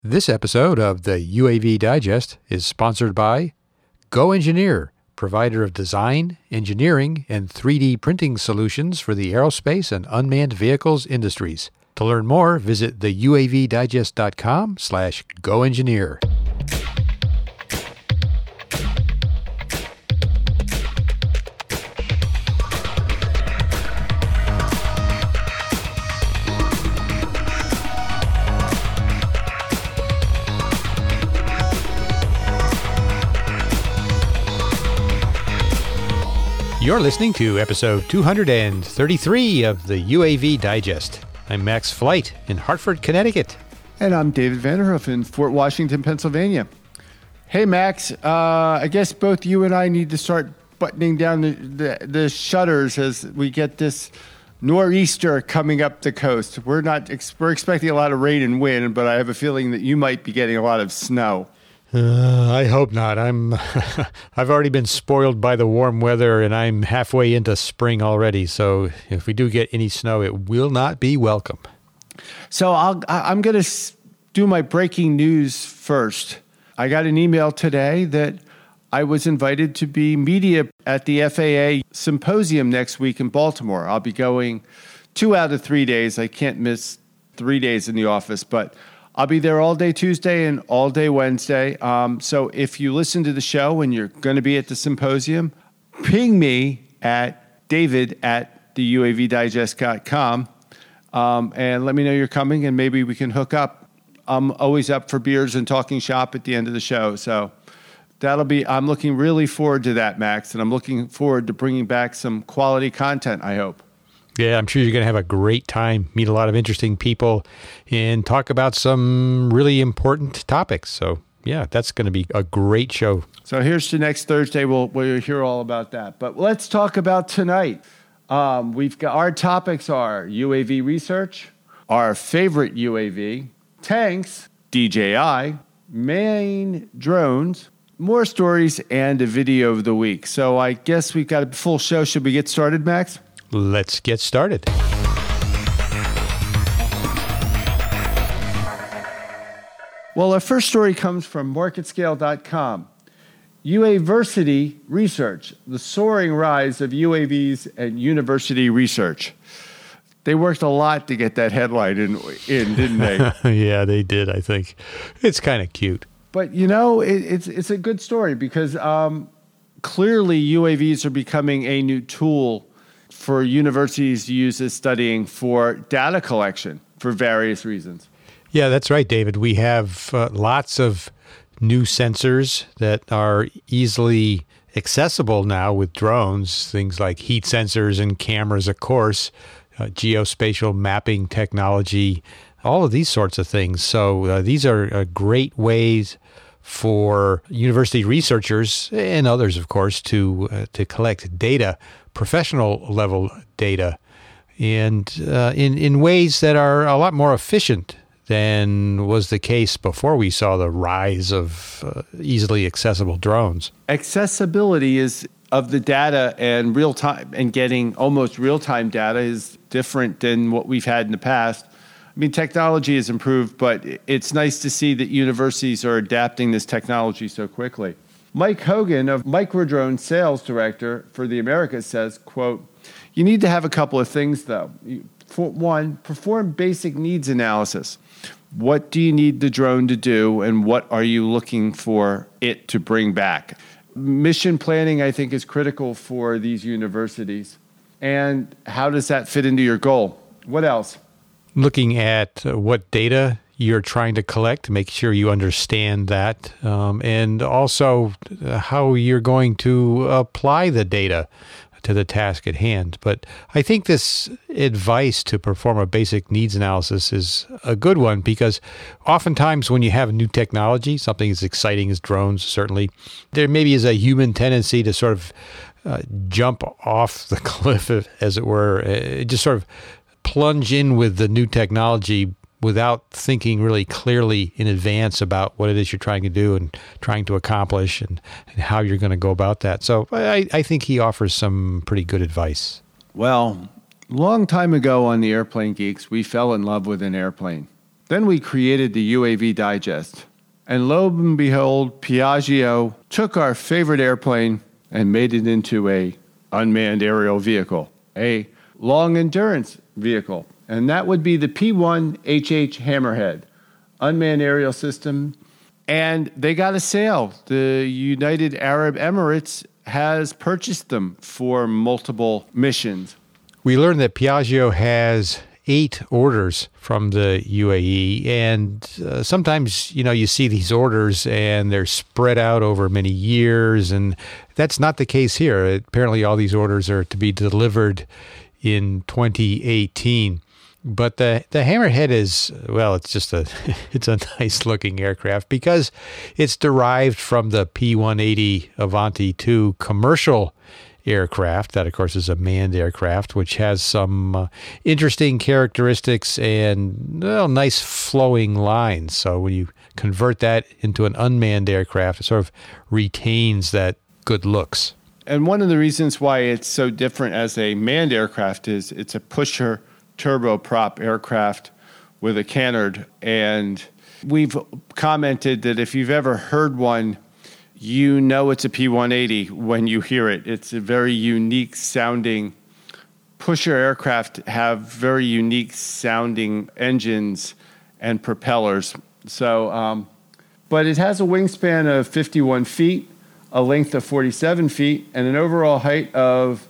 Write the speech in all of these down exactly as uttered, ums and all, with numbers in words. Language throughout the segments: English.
This episode of the U A V Digest is sponsored by GoEngineer, provider of design, engineering, and three D printing solutions for the aerospace and unmanned vehicles industries. To learn more, visit the U A V digest dot com slash GoEngineer. You're listening to episode two hundred thirty-three of the U A V Digest. I'm Max Flight in Hartford, Connecticut. And I'm David Vanderhoof in Fort Washington, Pennsylvania. Hey, Max, uh, I guess both you and I need to start buttoning down the, the, the shutters as we get this nor'easter coming up the coast. We're not ex- we're expecting a lot of rain and wind, but I have a feeling that you might be getting a lot of snow. Uh, I hope not. I'm. I've already been spoiled by the warm weather, and I'm halfway into spring already. So if we do get any snow, it will not be welcome. So I'll, I'm going to do my breaking news first. I got an email today that I was invited to be media at the F A A symposium next week in Baltimore. I'll be going two out of three days. I can't miss three days in the office, but I'll be there all day Tuesday and all day Wednesday. Um, so if you listen to the show and you're going to be at the symposium, ping me at david at the U A V digest dot com um, and let me know you're coming and maybe we can hook up. I'm always up for beers and talking shop at the end of the show. So that'll be, I'm looking really forward to that, Max, and I'm looking forward to bringing back some quality content, I hope. Yeah, I'm sure you're going to have a great time, meet a lot of interesting people, and talk about some really important topics. So, yeah, that's going to be a great show. So here's to next Thursday. We'll, we'll hear all about that. But let's talk about tonight. Um, we've got our topics are U A V research, our favorite U A V, tanks, D J I, main drones, more stories, and a video of the week. So I guess we've got a full show. Should we get started, Max? Let's get started. Well, our first story comes from market scale dot com. Uaversity Research, the soaring rise of U A Vs and university research. They worked a lot to get that headline in, in didn't they? Yeah, they did, I think. It's kind of cute. But, you know, it, it's, it's a good story because um, clearly U A Vs are becoming a new tool for universities to use as studying for data collection for various reasons. Yeah, that's right, David. We have uh, lots of new sensors that are easily accessible now with drones, things like heat sensors and cameras, of course, uh, geospatial mapping technology, all of these sorts of things. So uh, these are uh, great ways for university researchers and others, of course, to uh, to collect data, professional level data, and uh, in in ways that are a lot more efficient than was the case before we saw the rise of uh, easily accessible drones. Accessibility is of the data and real time and getting almost real time data is different than what we've had in the past. I mean, technology has improved, but it's nice to see that universities are adapting this technology so quickly. Mike Hogan of Microdrone Sales Director for the Americas says, quote, you need to have a couple of things, though. For one, perform basic needs analysis. What do you need the drone to do, and what are you looking for it to bring back? Mission planning, I think, is critical for these universities. And how does that fit into your goal? What else? Looking at uh, what data you're trying to collect, make sure you understand that, um, and also uh, how you're going to apply the data to the task at hand. But I think this advice to perform a basic needs analysis is a good one because oftentimes when you have new technology, something as exciting as drones, certainly, there maybe is a human tendency to sort of uh, jump off the cliff, as it were, uh, just sort of plunge in with the new technology without thinking really clearly in advance about what it is you're trying to do and trying to accomplish and, and how you're going to go about that. So I, I think he offers some pretty good advice. Well, long time ago on the Airplane Geeks, we fell in love with an airplane. Then we created the U A V Digest. And lo and behold, Piaggio took our favorite airplane and made it into a unmanned aerial vehicle, a long endurance vehicle. And that would be the P one H H Hammerhead, unmanned aerial system. And they got a sale. The United Arab Emirates has purchased them for multiple missions. We learned that Piaggio has eight orders from the U A E, and uh, sometimes, you know, you see these orders and they're spread out over many years, and that's not the case here. Apparently, all these orders are to be delivered in twenty eighteen. But the the Hammerhead is, well, it's just a it's a nice looking aircraft because it's derived from the P one eighty Avanti two commercial aircraft. That, of course, is a manned aircraft, which has some uh, interesting characteristics and, well, nice flowing lines. So when you convert that into an unmanned aircraft, it sort of retains that good looks. And one of the reasons why it's so different as a manned aircraft is it's a pusher turboprop aircraft with a canard. And we've commented that if you've ever heard one, you know it's a P one eighty when you hear it. It's a very unique sounding pusher aircraft, have very unique sounding engines and propellers. So, um, but it has a wingspan of fifty-one feet, a length of forty-seven feet, and an overall height of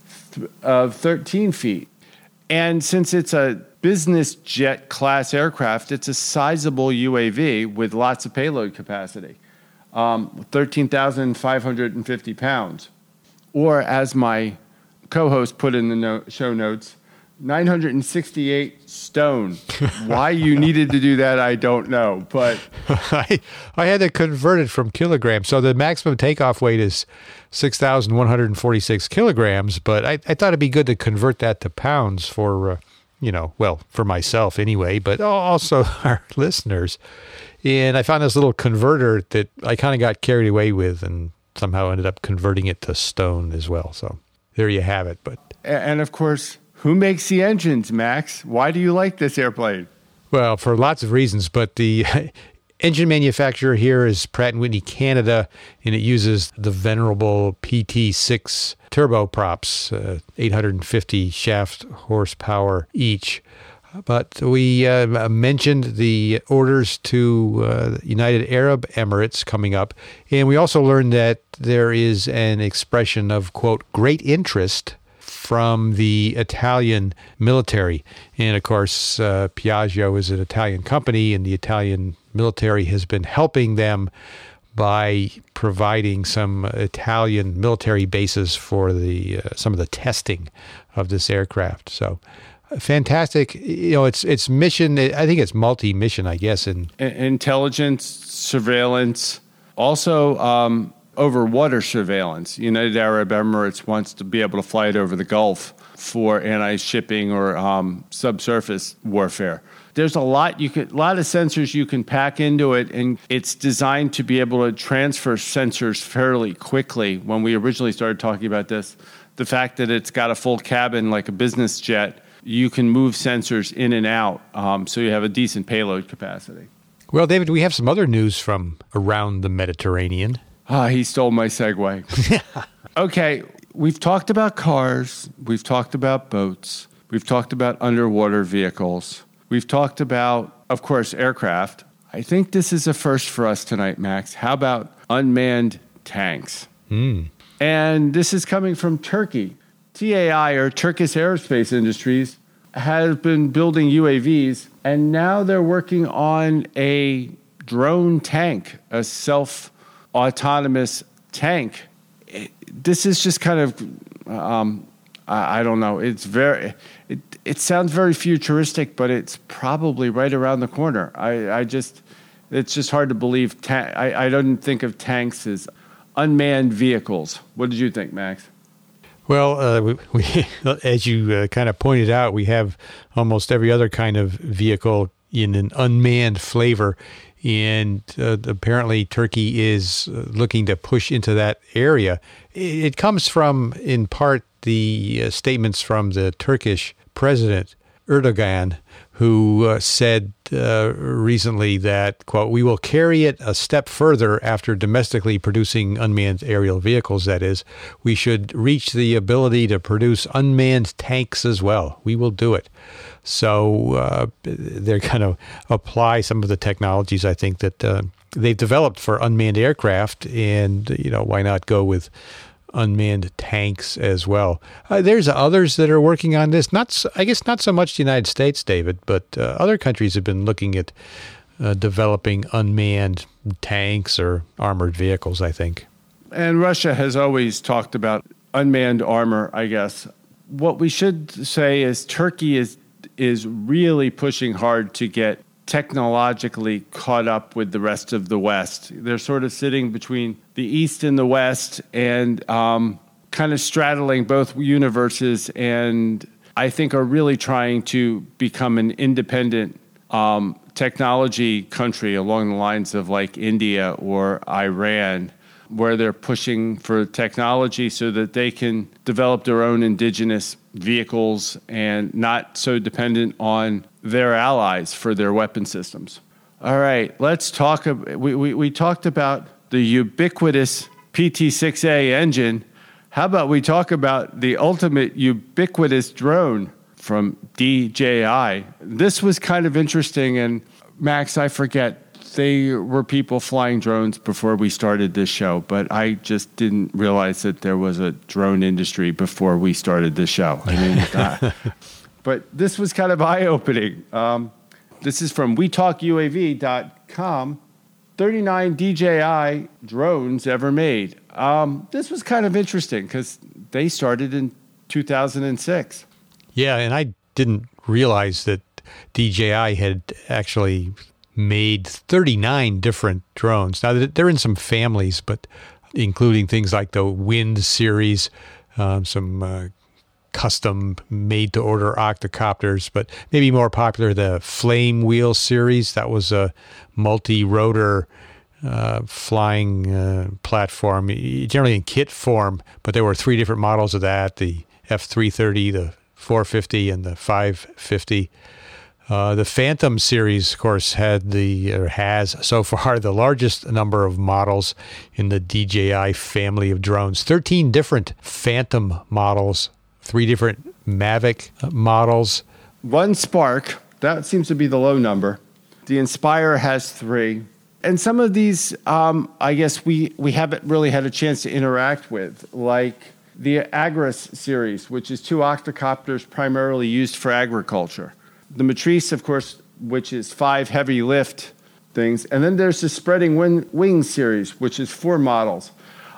of thirteen feet. And since it's a business jet class aircraft, it's a sizable U A V with lots of payload capacity. Um, thirteen thousand five hundred fifty pounds. Or as my co-host put in the no- show notes, nine hundred sixty-eight stone. Why you needed to do that, I don't know. But I, I had to convert it from kilograms. So the maximum takeoff weight is six thousand one hundred forty-six kilograms. But I, I thought it'd be good to convert that to pounds for, uh, you know, well, for myself anyway, but also our listeners. And I found this little converter that I kind of got carried away with and somehow ended up converting it to stone as well. So there you have it. But and of course, who makes the engines, Max? Why do you like this airplane? Well, for lots of reasons, but the engine manufacturer here is Pratt and Whitney Canada, and it uses the venerable P T six turboprops, uh, eight hundred fifty shaft horsepower each. But we uh, mentioned the orders to uh, United Arab Emirates coming up, and we also learned that there is an expression of, quote, great interest from the Italian military. And, of course, uh, Piaggio is an Italian company, and the Italian military has been helping them by providing some Italian military bases for the uh, some of the testing of this aircraft. So fantastic. You know, it's it's mission, I think it's multi-mission, I guess. And intelligence, surveillance, also um, over water surveillance. United Arab Emirates wants to be able to fly it over the Gulf for anti-shipping or um, subsurface warfare. There's a lot you could, a lot of sensors you can pack into it, and it's designed to be able to transfer sensors fairly quickly. When we originally started talking about this, the fact that it's got a full cabin like a business jet, you can move sensors in and out, um, so you have a decent payload capacity. Well, David, we have some other news from around the Mediterranean. Ah, he stole my segue. Okay, we've talked about cars. We've talked about boats. We've talked about underwater vehicles. We've talked about, of course, aircraft. I think this is a first for us tonight, Max. How about unmanned tanks? Mm. And this is coming from Turkey. T A I, or Turkish Aerospace Industries, has been building U A Vs, and now they're working on a drone tank, a self-autonomous tank. It, this is just kind of, um, I, I don't know. It's very, it, it sounds very futuristic, but it's probably right around the corner. I, I just, it's just hard to believe. Ta- I, I don't think of tanks as unmanned vehicles. What did you think, Max? Well, uh, we, we, as you uh, kind of pointed out, we have almost every other kind of vehicle in an unmanned flavor, and uh, apparently Turkey is looking to push into that area. It comes from, in part, the uh, statements from the Turkish president, Erdogan, who uh, said uh, recently that, quote, "We will carry it a step further after domestically producing unmanned aerial vehicles, that is. We should reach the ability to produce unmanned tanks as well. We will do it." So uh, they're going to apply some of the technologies, I think, that uh, they've developed for unmanned aircraft, and, you know, why not go with unmanned tanks as well. Uh, there's others that are working on this. Not, so, I guess, not so much the United States, David, but uh, other countries have been looking at uh, developing unmanned tanks or armored vehicles, I think. And Russia has always talked about unmanned armor, I guess. What we should say is Turkey is is really pushing hard to get technologically caught up with the rest of the West. They're sort of sitting between the East and the West and um, kind of straddling both universes, and I think are really trying to become an independent um, technology country along the lines of like India or Iran, where they're pushing for technology so that they can develop their own indigenous vehicles and not so dependent on their allies for their weapon systems. All right, let's talk. We, we, we talked about the ubiquitous P T six A engine. How about we talk about the ultimate ubiquitous drone from D J I? This was kind of interesting, and Max, I forget, they were people flying drones before we started this show, but I just didn't realize that there was a drone industry before we started this show. I mean, uh, but this was kind of eye-opening. Um, this is from we talk U A V dot com. thirty-nine D J I drones ever made. Um, this was kind of interesting because they started in two thousand six. Yeah, and I didn't realize that D J I had actually made thirty-nine different drones. Now, they're in some families, but including things like the Wind series, um, some uh, custom made-to-order octocopters, but maybe more popular, the Flame Wheel series. That was a multi-rotor uh, flying uh, platform, generally in kit form, but there were three different models of that, the F three thirty, the four fifty, and the five fifty. Uh, the Phantom series, of course, had the or has so far the largest number of models in the D J I family of drones. thirteen different Phantom models, three different Mavic models. One Spark, that seems to be the low number. The Inspire has three. And some of these, um, I guess we, we haven't really had a chance to interact with, like the Agras series, which is two octocopters primarily used for agriculture. The Matrice, of course, which is five heavy lift things. And then there's the Spreading Wing, Wing series, which is four models.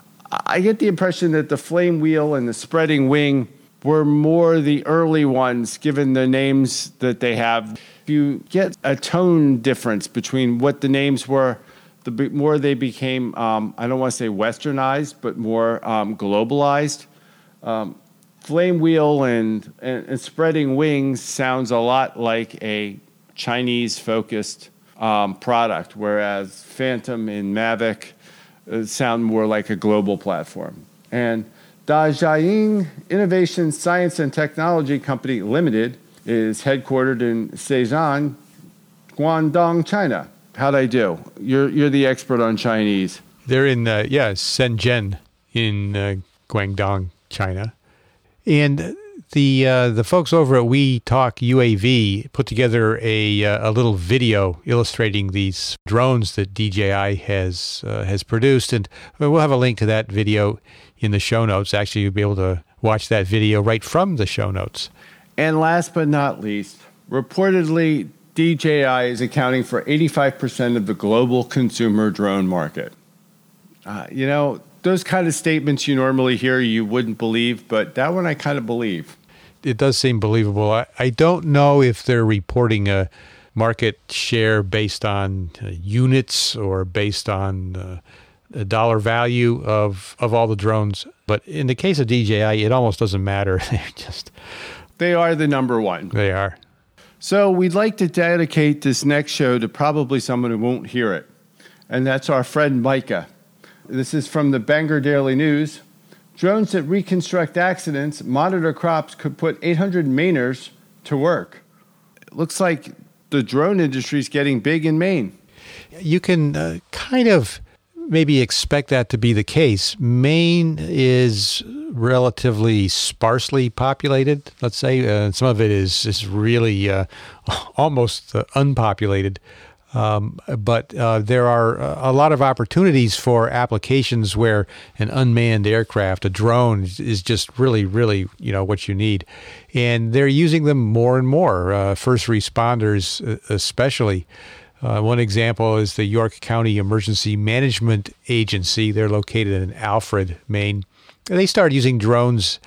I get the impression that the Flame Wheel and the Spreading Wing were more the early ones, given the names that they have. You get a tone difference between what the names were, the more they became, um, I don't want to say westernized, but more um, globalized. Um, Flame Wheel and, and, and Spreading Wings sounds a lot like a Chinese-focused um, product, whereas Phantom and Mavic uh, sound more like a global platform. And Dajiang Innovation Science and Technology Company Limited is headquartered in Shenzhen, Guangdong, China. How'd I do? You're you're the expert on Chinese. They're in, uh, yeah, Shenzhen in uh, Guangdong, China. And the uh, the folks over at We Talk U A V put together a uh, a little video illustrating these drones that D J I has uh, has produced, and we'll have a link to that video in the show notes. Actually, you'll be able to watch that video right from the show notes. And last but not least, reportedly, D J I is accounting for eighty-five percent of the global consumer drone market. Uh, you know, those kind of statements you normally hear you wouldn't believe, but that one I kind of believe. It does seem believable. I, I don't know if they're reporting a market share based on uh, units or based on uh, a dollar value of, of all the drones. But in the case of D J I, it almost doesn't matter. They're just... They are the number one. They are. So we'd like to dedicate this next show to probably someone who won't hear it, and that's our friend Micah. This is from the Bangor Daily News. Drones that reconstruct accidents, monitor crops, could put eight hundred Mainers to work. looks like the drone industry is getting big in Maine. You can uh, kind of maybe expect that to be the case. Maine is relatively sparsely populated, let's say. Uh, some of it is, is really uh, almost uh, unpopulated. Um, but uh, there are a lot of opportunities for applications where an unmanned aircraft, a drone, is just really, really, you know, what you need. And they're using them more and more, uh, first responders especially. Uh, one example is the York County Emergency Management Agency. They're located in Alfred, Maine. They started using drones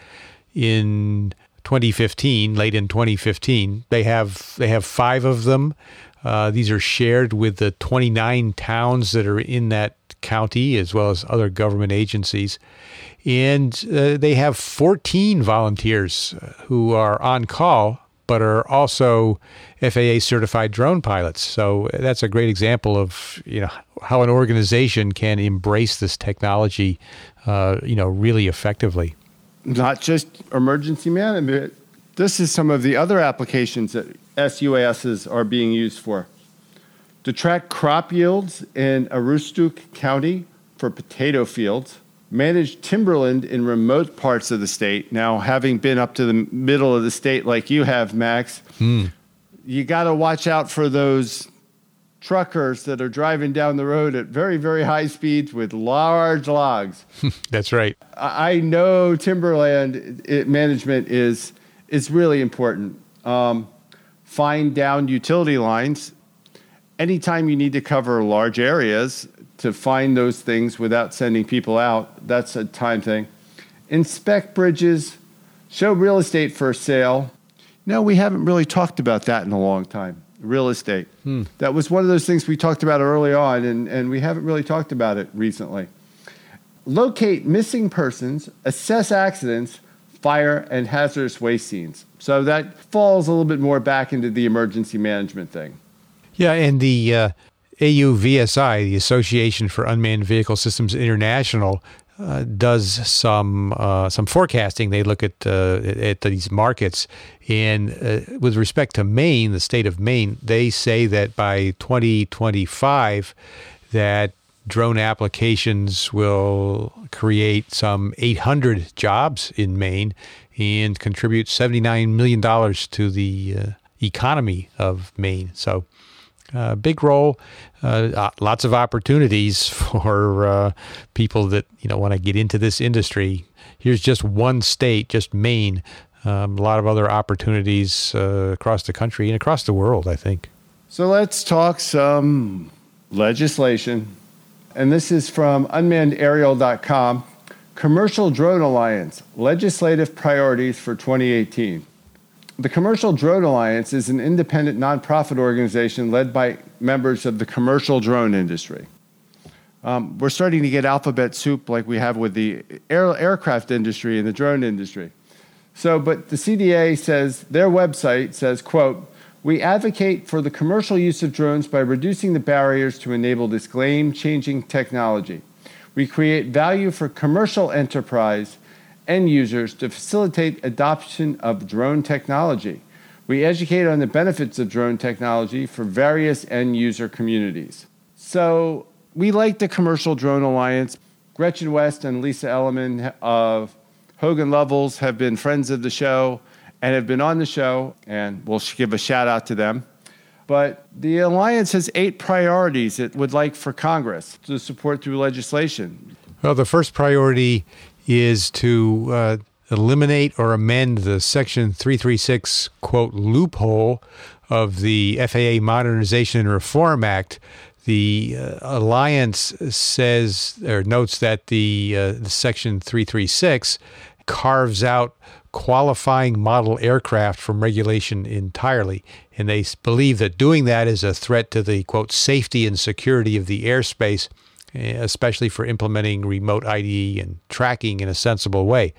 in twenty fifteen, late in twenty fifteen. They have they have five of them. Uh, these are shared with the twenty-nine towns that are in that county, as well as other government agencies. And uh, they have fourteen volunteers who are on call, but are also F A A certified drone pilots. So that's a great example of, you know, how an organization can embrace this technology, uh, you know, really effectively. Not just emergency management. This is some of the other applications that S U A Ss are being used for. To track crop yields in Aroostook County for potato fields, manage timberland in remote parts of the state. Now, having been up to the middle of the state like you have, Max, mm. you got to watch out for those truckers that are driving down the road at very, very high speeds with large logs. That's right. I know timberland it, management is is really important. Um, find down utility lines. Anytime you need to cover large areas to find those things without sending people out, that's a time thing. Inspect bridges, show real estate for sale. No, we haven't really talked about that in a long time, real estate. Hmm. That was one of those things we talked about early on, and, and we haven't really talked about it recently. Locate missing persons, assess accidents, fire, and hazardous waste scenes. So that falls a little bit more back into the emergency management thing. Yeah, and the uh, A U V S I, the Association for Unmanned Vehicle Systems International, uh, does some uh, some forecasting. They look at uh, at these markets, and uh, with respect to Maine, the state of Maine, they say that by twenty twenty-five, that drone applications will create some eight hundred jobs in Maine and contribute seventy-nine million dollars to the uh, economy of Maine. So uh, big role, uh, lots of opportunities for uh, people that, you know, want to get into this industry. Here's just one state, just Maine. Um, a lot of other opportunities uh, across the country and across the world, I think. So let's talk some legislation. And this is from unmanned aerial dot com. Commercial Drone Alliance, legislative priorities for twenty eighteen. The Commercial Drone Alliance is an independent nonprofit organization led by members of the commercial drone industry. Um, we're starting to get alphabet soup like we have with the air, aircraft industry and the drone industry. So, but the C D A says, their website says, quote, "We advocate for the commercial use of drones by reducing the barriers to enable this game-changing technology. We create value for commercial enterprise end users to facilitate adoption of drone technology. We educate on the benefits of drone technology for various end user communities." So we like the Commercial Drone Alliance. Gretchen West and Lisa Elliman of Hogan Lovells have been friends of the show and have been on the show, and we'll give a shout out to them. But the Alliance has eight priorities it would like for Congress to support through legislation. Well, the first priority is to uh, eliminate or amend the Section three thirty-six, quote, loophole of the F A A Modernization and Reform Act. The uh, Alliance says or notes that the, uh, the Section three thirty-six carves out qualifying model aircraft from regulation entirely. And they believe that doing that is a threat to the, quote, safety and security of the airspace, especially for implementing remote I D E and tracking in a sensible way.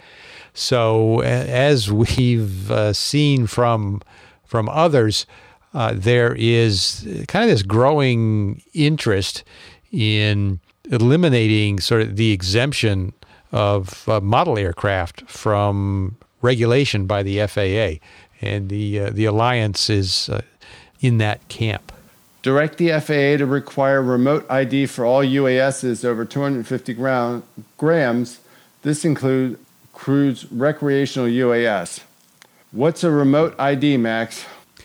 So as we've uh, seen from from others, uh, there is kind of this growing interest in eliminating sort of the exemption of uh, model aircraft from regulation by the F A A. And the uh, the Alliance is uh, in that camp. Direct the F A A to require remote I D for all U A Ss over two hundred fifty gram, grams. This includes cruise recreational U A S. What's a remote I D, Max?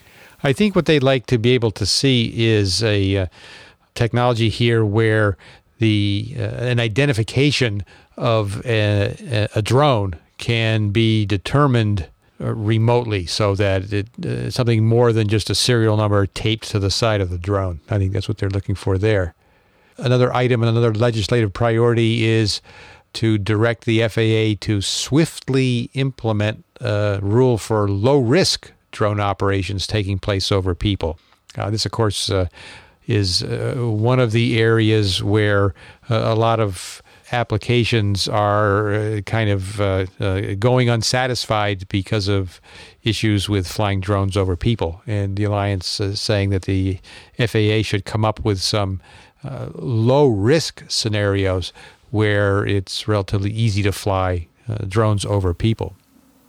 I think what they'd like to be able to see is a uh, technology here where the uh, an identification of a, a drone can be determined uh, remotely, so that it uh, something more than just a serial number taped to the side of the drone. I think that's what they're looking for there. Another item and another legislative priority is to direct the F A A to swiftly implement a rule for low-risk drone operations taking place over people. Uh, this, of course, uh, is uh, one of the areas where uh, a lot of applications are uh, kind of uh, uh, going unsatisfied because of issues with flying drones over people. And the Alliance is saying that the F A A should come up with some uh, low-risk scenarios where it's relatively easy to fly uh, drones over people.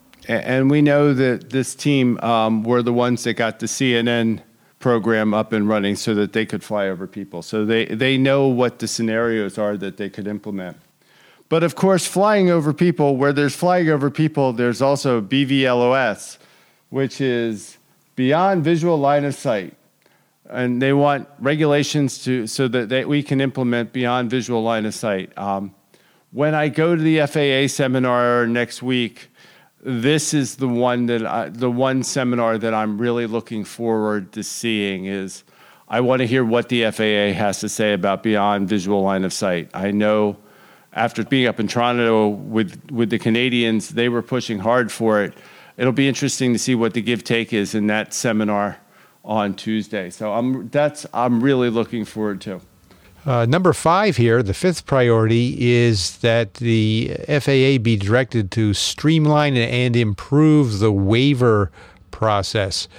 And we know that this team um, were the ones that got the C N N program up and running so that they could fly over people. So they, they know what the scenarios are that they could implement. But of course, flying over people, where there's flying over people, there's also B V L O S, which is beyond visual line of sight. And they want regulations to so that they, we can implement beyond visual line of sight. Um, when I go to the F A A seminar next week, this is the one that I, the one seminar that I'm really looking forward to seeing. Is I want to hear what the F A A has to say about beyond visual line of sight. I know after being up in Toronto with with the Canadians, they were pushing hard for it. It'll be interesting to see what the give take is in that seminar on Tuesday. So I'm that's I'm really looking forward to. Uh, number five here, the fifth priority, is that the F A A be directed to streamline and improve the waiver process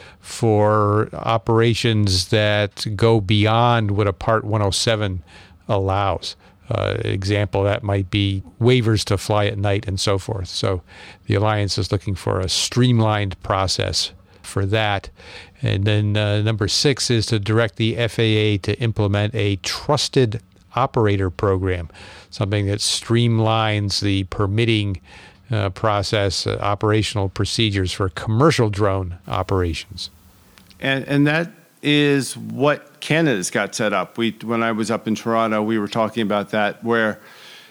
for operations that go beyond what a Part one oh seven allows. Uh, example, that might be waivers to fly at night and so forth. So the Alliance is looking for a streamlined process for that. And then uh, number six is to direct the F A A to implement a trusted operator program, something that streamlines the permitting uh, process, uh, operational procedures for commercial drone operations. And and that is what Canada's got set up. We when I was up in Toronto, we were talking about that, where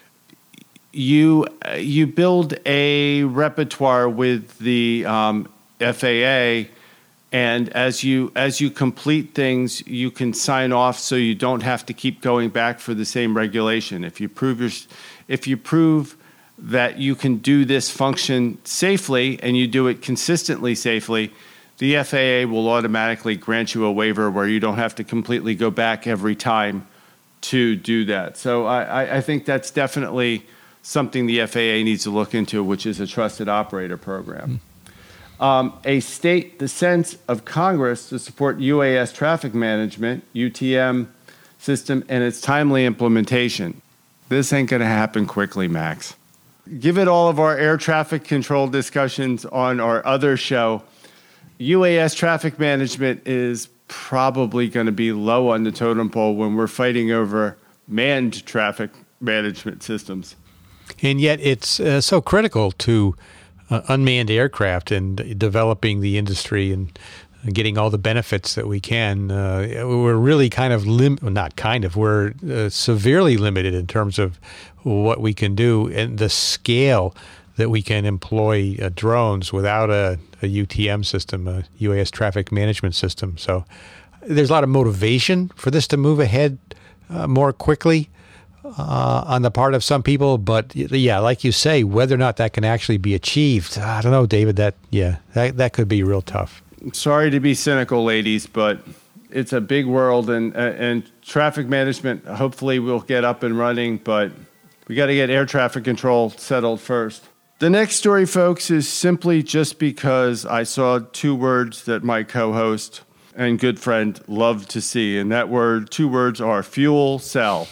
you you build a repertoire with the um, F A A. And as you as you complete things, you can sign off, so you don't have to keep going back for the same regulation. If you prove your, if you prove that you can do this function safely and you do it consistently safely, the F A A will automatically grant you a waiver where you don't have to completely go back every time to do that. So I, I think that's definitely something the F A A needs to look into, which is a trusted operator program. Mm. Um, a state, the sense of Congress to support U A S traffic management, U T M system, and its timely implementation. This ain't going to happen quickly, Max. Given all of our air traffic control discussions on our other show, U A S traffic management is probably going to be low on the totem pole when we're fighting over manned traffic management systems. And yet it's uh, so critical to Uh, unmanned aircraft and developing the industry and getting all the benefits that we can. Uh, we're really kind of, lim- not kind of, we're uh, severely limited in terms of what we can do and the scale that we can employ uh, drones without a, a U T M system, a U A S traffic management system. So there's a lot of motivation for this to move ahead uh, more quickly. Uh, on the part of some people, but yeah, like you say, whether or not that can actually be achieved, I don't know, David. That yeah, that that could be real tough. Sorry to be cynical, ladies, but it's a big world, and and traffic management. Hopefully, we'll get up and running, but we got to get air traffic control settled first. The next story, folks, is simply just because I saw two words that my co-host and good friend love to see, and that word, two words are fuel cell.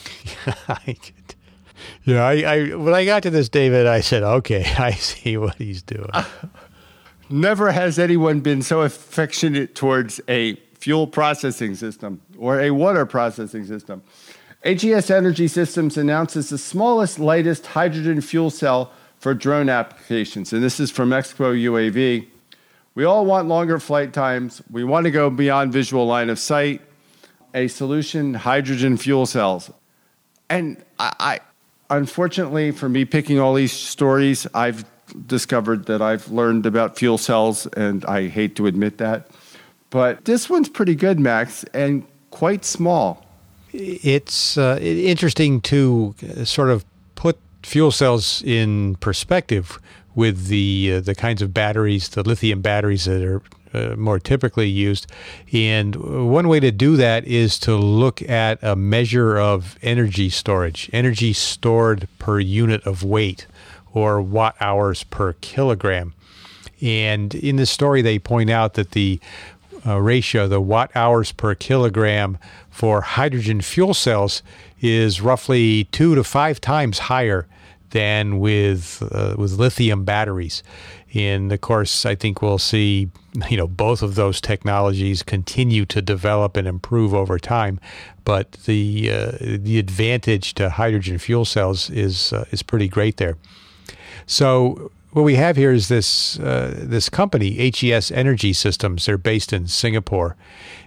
yeah, I, I when I got to this, David, I said, okay, I see what he's doing. Uh, never has anyone been so affectionate towards a fuel processing system or a water processing system. H E S Energy Systems announces the smallest, lightest hydrogen fuel cell for drone applications. And this is from Expo U A V. We all want longer flight times. We want to go beyond visual line of sight. A solution, hydrogen fuel cells. And I, I unfortunately, for me picking all these stories, I've discovered that I've learned about fuel cells, and I hate to admit that. But this one's pretty good, Max, and quite small. It's uh, interesting to sort of put fuel cells in perspective with the uh, the kinds of batteries, the lithium batteries that are uh, more typically used. And one way to do that is to look at a measure of energy storage, energy stored per unit of weight, or watt hours per kilogram. And in this story, they point out that the uh, ratio, the watt hours per kilogram for hydrogen fuel cells is roughly two to five times higher than with uh, with lithium batteries. And of course, I think we'll see, you know, both of those technologies continue to develop and improve over time. But the uh, the advantage to hydrogen fuel cells is uh, is pretty great there. So what we have here is this uh, this company, H E S Energy Systems. They're based in Singapore,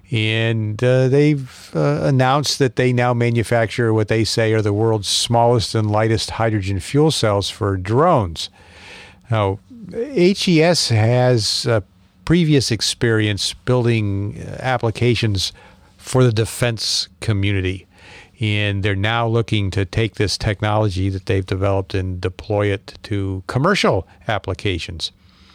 and uh, they've uh, announced that they now manufacture what they say are the world's smallest and lightest hydrogen fuel cells for drones. Now, H E S has uh, previous experience building applications for the defense community. And they're now looking to take this technology that they've developed and deploy it to commercial applications.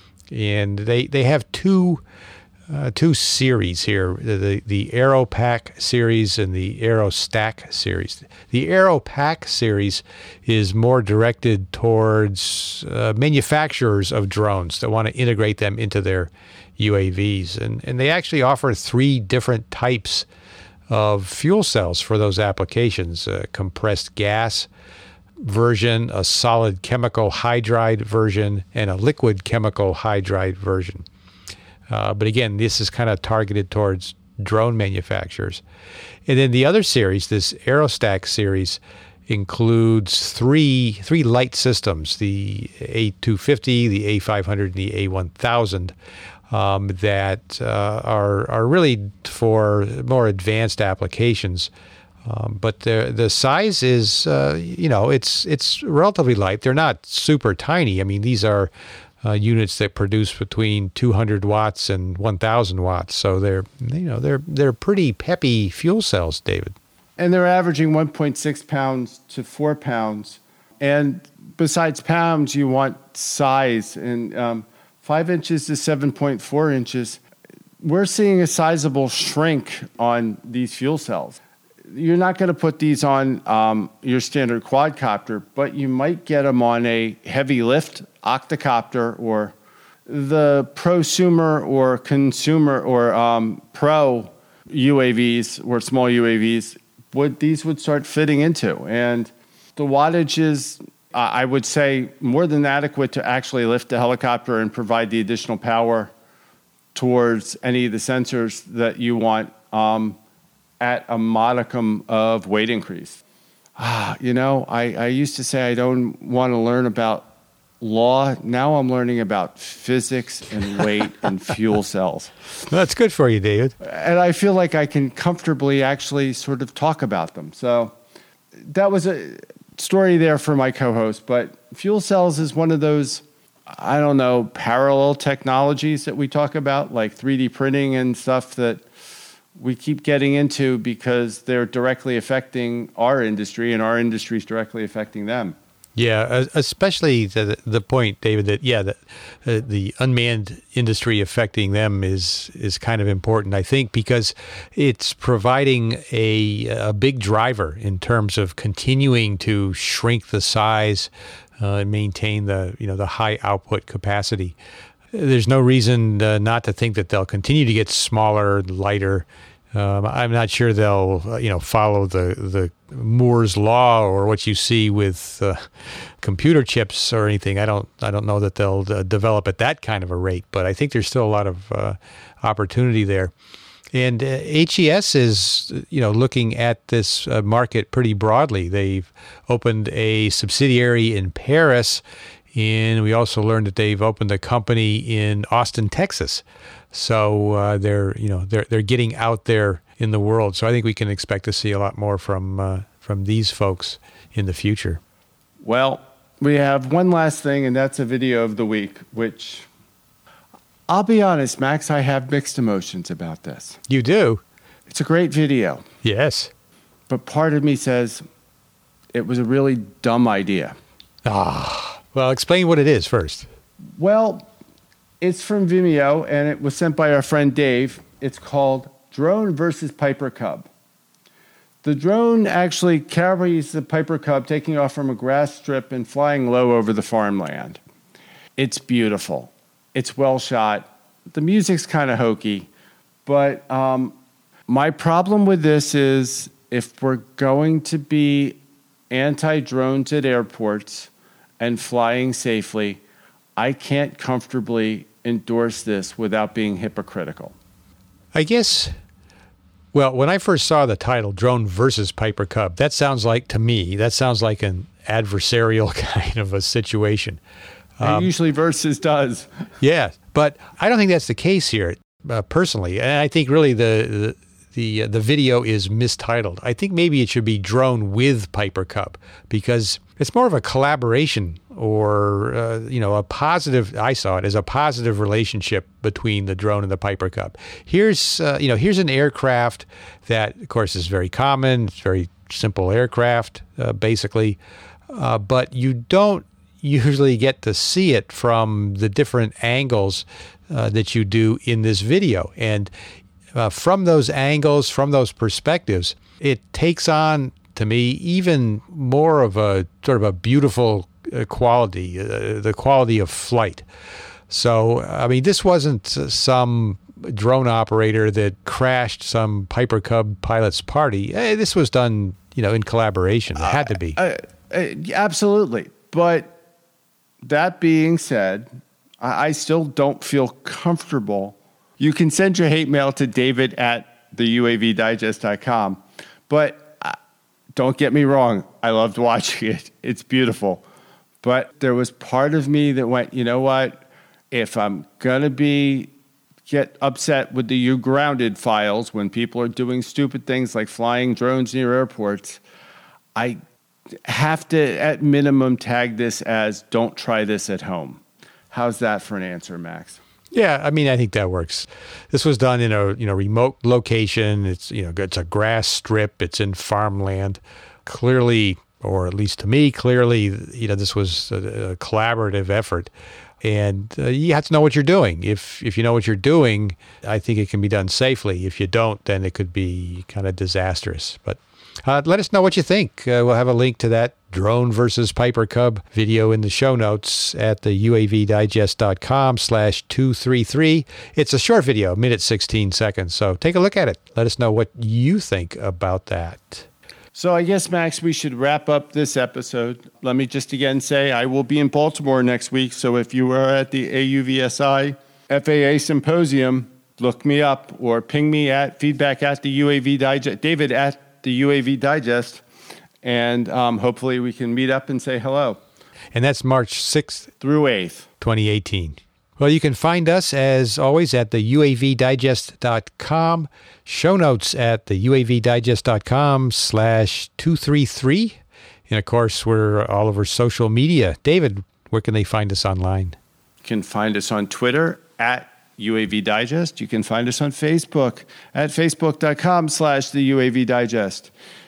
And they they have two uh, two series here: the the AeroPack series and the AeroStack series. The AeroPack series is more directed towards uh, manufacturers of drones that want to integrate them into their U A Vs, and and they actually offer three different types of fuel cells for those applications: a compressed gas version, a solid chemical hydride version, and a liquid chemical hydride version. Uh, but again, this is kind of targeted towards drone manufacturers. And then the other series, this AeroStack series, includes three three light systems: the A two fifty, the A five hundred, and the A one thousand. Um, that uh, are are really for more advanced applications, um, but the the size is uh, you know it's it's relatively light. They're not super tiny. I mean, these are uh, units that produce between two hundred watts and one thousand watts. So they're you know they're they're pretty peppy fuel cells, David. And they're averaging one point six pounds to four pounds. And besides pounds, you want size and. Um, Five inches to seven point four inches. We're seeing a sizable shrink on these fuel cells. You're not going to put these on um, your standard quadcopter, but you might get them on a heavy lift octocopter or the prosumer or consumer or um, pro U A Vs or small U A Vs. What these would start fitting into, and the wattage is. Uh, I would say more than adequate to actually lift the helicopter and provide the additional power towards any of the sensors that you want um, at a modicum of weight increase. Ah, you know, I, I used to say I don't want to learn about law. Now I'm learning about physics and weight and fuel cells. That's good for you, David. And I feel like I can comfortably actually sort of talk about them. So that was a story there for my co-host, but fuel cells is one of those, I don't know, parallel technologies that we talk about, like three D printing and stuff that we keep getting into because they're directly affecting our industry and our industry is directly affecting them. Yeah, especially the the point, David, that yeah, the uh, the unmanned industry affecting them is is kind of important, I think, because it's providing a a big driver in terms of continuing to shrink the size uh, and maintain the you know the high output capacity. There's no reason uh, not to think that they'll continue to get smaller, lighter. Um, I'm not sure they'll, uh, you know, follow the, the Moore's law or what you see with uh, computer chips or anything. I don't, I don't know that they'll uh, develop at that kind of a rate, but I think there's still a lot of uh, opportunity there. And uh, H E S is, you know, looking at this uh, market pretty broadly. They've opened a subsidiary in Paris, and we also learned that they've opened a company in Austin, Texas. So uh, they're, you know, they're they're getting out there in the world. So I think we can expect to see a lot more from uh, from these folks in the future. Well, we have one last thing, and that's a video of the week, which I'll be honest, Max, I have mixed emotions about this. You do? It's a great video. Yes. But part of me says it was a really dumb idea. Ah, well, explain what it is first. Well, it's from Vimeo, and it was sent by our friend Dave. It's called Drone versus Piper Cub. The drone actually carries the Piper Cub taking off from a grass strip and flying low over the farmland. It's beautiful. It's well shot. The music's kind of hokey. But um, my problem with this is if we're going to be anti-drones at airports and flying safely, I can't comfortably endorse this without being hypocritical. I guess, well, when I first saw the title, Drone versus Piper Cub, that sounds like, to me, that sounds like an adversarial kind of a situation. Um, and usually versus does. Yeah, but I don't think that's the case here, uh, personally. And I think really the the the, uh, the video is mistitled. I think maybe it should be Drone with Piper Cub, because it's more of a collaboration or, uh, you know, a positive, I saw it as a positive relationship between the drone and the Piper Cub. Here's, uh, you know, here's an aircraft that, of course, is very common. It's very simple aircraft, uh, basically. Uh, but you don't usually get to see it from the different angles uh, that you do in this video. And uh, from those angles, from those perspectives, it takes on, to me, even more of a sort of a beautiful uh, quality, uh, the quality of flight. So, I mean, this wasn't some drone operator that crashed some Piper Cub pilot's party. Hey, this was done, you know, in collaboration. It had to be. Uh, uh, uh, absolutely. But that being said, I, I still don't feel comfortable. You can send your hate mail to David at the U A V digest dot com. But don't get me wrong, I loved watching it. It's beautiful. But there was part of me that went, you know what? If I'm going to be get upset with the You Grounded files when people are doing stupid things like flying drones near airports, I have to, at minimum, tag this as don't try this at home. How's that for an answer, Max? Yeah, I mean, I think that works. This was done in a you know remote location. It's you know it's a grass strip. It's in farmland. Clearly, or at least to me, clearly, you know this was a, a collaborative effort, and uh, you have to know what you're doing. If if you know what you're doing, I think it can be done safely. If you don't, then it could be kind of disastrous. But uh, let us know what you think. Uh, we'll have a link to that Drone versus Piper Cub video in the show notes at the U A V digest dot com slash two thirty-three. It's a short video, a minute sixteen seconds. So take a look at it. Let us know what you think about that. So I guess, Max, we should wrap up this episode. Let me just again say I will be in Baltimore next week. So if you are at the A U V S I F A A Symposium, look me up or ping me at feedback at the U A V Digest, David at the U A V Digest. And um, hopefully we can meet up and say hello. And that's March sixth through eighth, twenty eighteen. Well, you can find us, as always, at the U A V digest dot com. Show notes at the U A V digest dot com slash two thirty-three. And, of course, we're all over social media. David, where can they find us online? You can find us on Twitter at U A V Digest. You can find us on Facebook at facebook dot com slash the U A V Digest.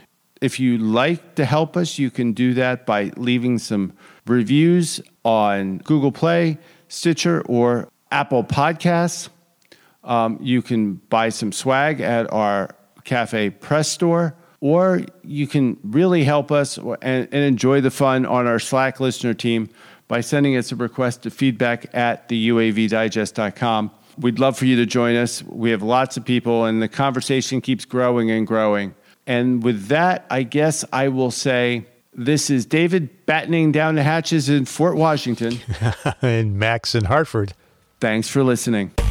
If you'd like to help us, you can do that by leaving some reviews on Google Play, Stitcher, or Apple Podcasts. Um, you can buy some swag at our Cafe Press store, or you can really help us and, and enjoy the fun on our Slack listener team by sending us a request to feedback at the U A V digest dot com. We'd love for you to join us. We have lots of people, and the conversation keeps growing and growing. And with that, I guess I will say this is David battening down the hatches in Fort Washington. And Max in Hartford. Thanks for listening.